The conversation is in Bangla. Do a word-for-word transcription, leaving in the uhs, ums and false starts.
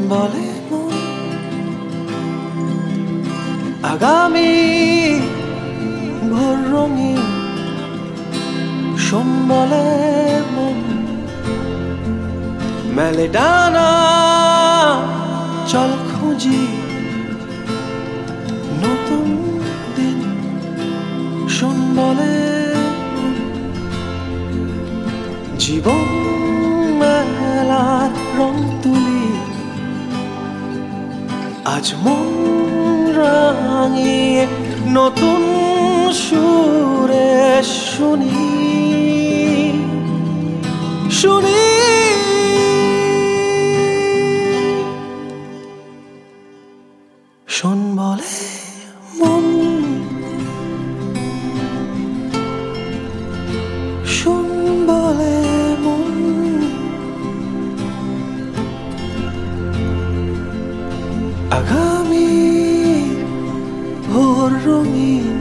বলে মন আগামী ভোর রঙিন, শোন বলে মন মেলে ডানা, চল খুঁজি নতুন দিন। শোন বলে জীবন মেলার রং তুলি, আজ মন রাঙিয়ে নতুন সুরে শুনি শুনি শোন বলে মন, শোন বলে মন আগামী ভোর রঙিন।